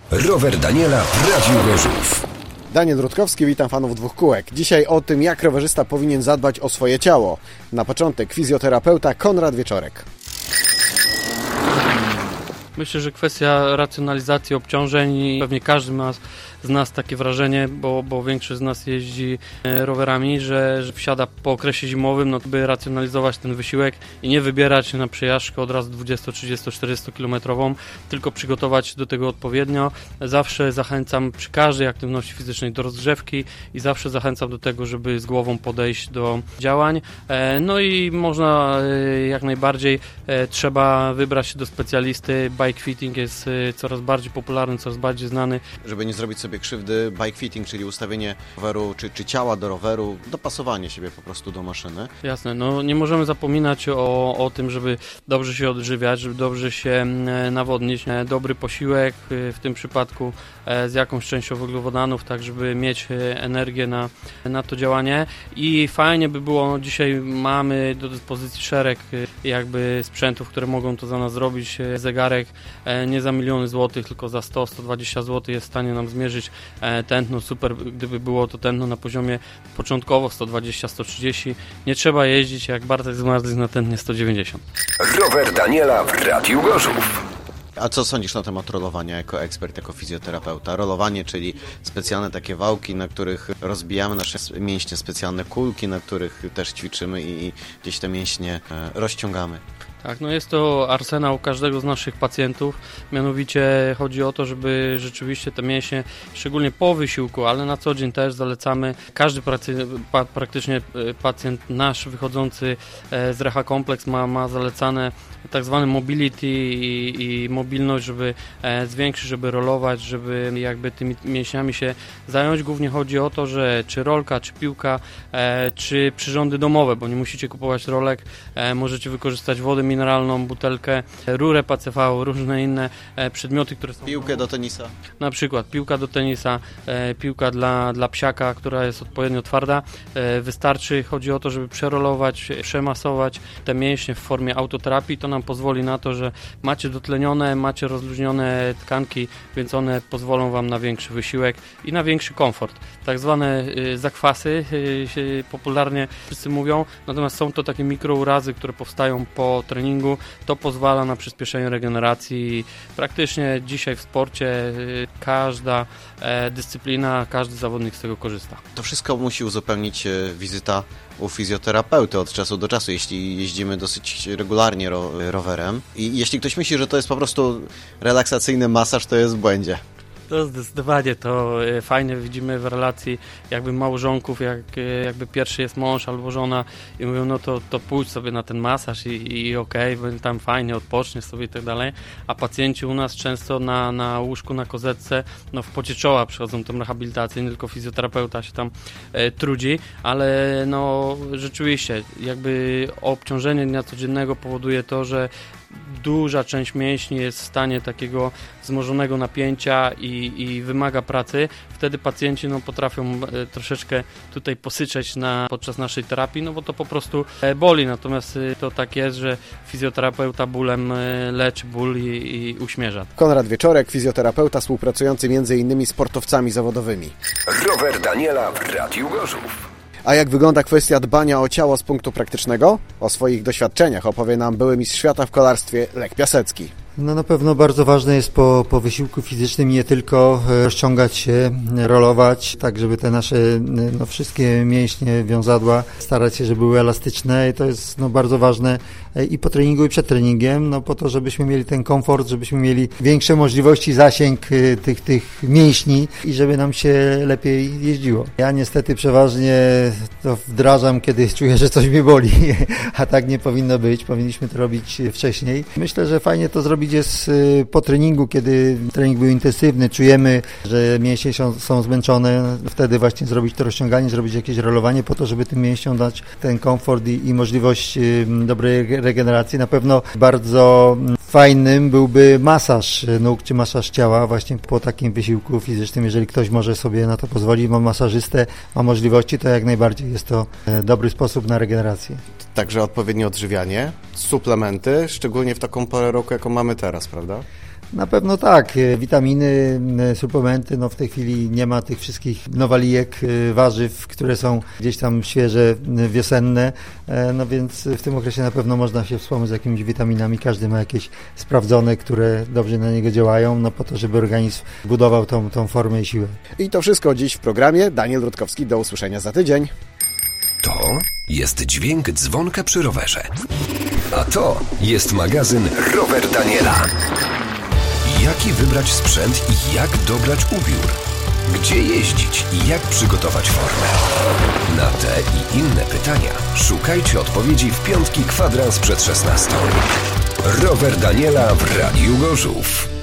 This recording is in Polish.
Rower Daniela w Radiu Gorzów. Daniel Rutkowski, witam fanów dwóch kółek. Dzisiaj o tym, jak rowerzysta powinien zadbać o swoje ciało. Na początek fizjoterapeuta Konrad Wieczorek. Myślę, że kwestia racjonalizacji obciążeń, pewnie każdy ma z nas takie wrażenie, bo większość z nas jeździ rowerami, że wsiada po okresie zimowym, no to by racjonalizować ten wysiłek i nie wybierać się na przejażdżkę od razu 20, 30, 40 kilometrową, tylko przygotować się do tego odpowiednio. Zawsze zachęcam przy każdej aktywności fizycznej do rozgrzewki i zawsze zachęcam do tego, żeby z głową podejść do działań. No i można jak najbardziej, trzeba wybrać się do specjalisty. Bike fitting jest coraz bardziej popularny, coraz bardziej znany. Żeby nie zrobić sobie krzywdy, bike fitting, czyli ustawienie roweru czy ciała do roweru, dopasowanie siebie po prostu do maszyny. Jasne, no nie możemy zapominać o tym, żeby dobrze się odżywiać, żeby dobrze się nawodnić. Dobry posiłek, w tym przypadku z jakąś częścią węglowodanów, tak żeby mieć energię na to działanie. I fajnie by było, dzisiaj mamy do dyspozycji szereg jakby sprzętów, które mogą to za nas zrobić. Zegarek nie za miliony złotych, tylko za 100-120 zł jest w stanie nam zmierzyć tętno. Super, gdyby było to tętno na poziomie początkowo 120-130. Nie trzeba jeździć jak Bartek Zmarzlik na tętnie 190. Rower Daniela w Radiu Gorzów. A co sądzisz na temat rolowania jako ekspert, jako fizjoterapeuta? Rolowanie, czyli specjalne takie wałki, na których rozbijamy nasze mięśnie, specjalne kulki, na których też ćwiczymy i gdzieś te mięśnie rozciągamy. Tak, no jest to arsenał każdego z naszych pacjentów, mianowicie chodzi o to, żeby rzeczywiście te mięśnie, szczególnie po wysiłku, ale na co dzień też zalecamy, każdy praktycznie pacjent nasz wychodzący z Reha Complex ma zalecane tak zwane mobility i mobilność, żeby zwiększyć, żeby rolować, żeby jakby tymi mięśniami się zająć. Głównie chodzi o to, że czy rolka, czy piłka, czy przyrządy domowe, bo nie musicie kupować rolek, możecie wykorzystać wodę mineralną, butelkę, rurę PCV, różne inne przedmioty, które są... Piłkę do tenisa. Na przykład piłka do tenisa, piłka dla psiaka, która jest odpowiednio twarda. Wystarczy, chodzi o to, żeby przerolować, przemasować te mięśnie w formie autoterapii. To nam pozwoli na to, że macie dotlenione, macie rozluźnione tkanki, więc one pozwolą Wam na większy wysiłek i na większy komfort. Tak zwane zakwasy popularnie wszyscy mówią, natomiast są to takie mikrourazy, które powstają po treningu. To pozwala na przyspieszenie regeneracji. Praktycznie dzisiaj w sporcie każda dyscyplina, każdy zawodnik z tego korzysta. To wszystko musi uzupełnić wizyta u fizjoterapeuty od czasu do czasu, jeśli jeździmy dosyć regularnie rowerem. I jeśli ktoś myśli, że to jest po prostu relaksacyjny masaż, to jest w błędzie. To zdecydowanie to fajnie widzimy w relacji jakby małżonków, jakby pierwszy jest mąż albo żona i mówią, no to pójdź sobie na ten masaż i okej, będzie tam fajnie, odpoczniesz sobie i tak dalej, a pacjenci u nas często na łóżku, na kozetce, no w pocie czoła przychodzą tą rehabilitację, nie tylko fizjoterapeuta się tam trudzi, ale no rzeczywiście jakby obciążenie dnia codziennego powoduje to, że duża część mięśni jest w stanie takiego wzmożonego napięcia i wymaga pracy. Wtedy pacjenci potrafią troszeczkę tutaj posyczeć podczas naszej terapii, no bo to po prostu boli. Natomiast to tak jest, że fizjoterapeuta bólem leczy ból i uśmierza. Konrad Wieczorek, fizjoterapeuta współpracujący m.in. z sportowcami zawodowymi. Rower Daniela w Radiu Gorzów. A jak wygląda kwestia dbania o ciało z punktu praktycznego? O swoich doświadczeniach opowie nam były mistrz świata w kolarstwie Lech Piasecki. No na pewno bardzo ważne jest po wysiłku fizycznym nie tylko rozciągać się, rolować, tak żeby te nasze wszystkie mięśnie, wiązadła starać się, żeby były elastyczne i to jest bardzo ważne i po treningu i przed treningiem, po to, żebyśmy mieli ten komfort, żebyśmy mieli większe możliwości, zasięg tych mięśni i żeby nam się lepiej jeździło. Ja niestety przeważnie to wdrażam, kiedy czuję, że coś mnie boli, a tak nie powinno być, powinniśmy to robić wcześniej. Myślę, że fajnie to zrobić jest po treningu, kiedy trening był intensywny, czujemy, że mięśnie są zmęczone, wtedy właśnie zrobić to rozciąganie, zrobić jakieś rolowanie po to, żeby tym mięśniom dać ten komfort i możliwość dobrej regeneracji. Na pewno bardzo fajnym byłby masaż nóg czy masaż ciała właśnie po takim wysiłku fizycznym. Jeżeli ktoś może sobie na to pozwolić, ma masażystę, ma możliwości, to jak najbardziej jest to dobry sposób na regenerację. Także odpowiednie odżywianie, suplementy, szczególnie w taką porę roku, jaką mamy teraz, prawda? Na pewno tak. Witaminy, suplementy, no w tej chwili nie ma tych wszystkich nowalijek, warzyw, które są gdzieś tam świeże, wiosenne, no więc w tym okresie na pewno można się wspomóc z jakimiś witaminami. Każdy ma jakieś sprawdzone, które dobrze na niego działają, no po to, żeby organizm budował tą formę i siłę. I to wszystko dziś w programie. Daniel Rutkowski, do usłyszenia za tydzień. To jest dźwięk dzwonka przy rowerze. A to jest magazyn Rower Daniela. Jaki wybrać sprzęt i jak dobrać ubiór? Gdzie jeździć i jak przygotować formę? Na te i inne pytania szukajcie odpowiedzi w piątki kwadrans przed 16. Rower Daniela w Radiu Gorzów.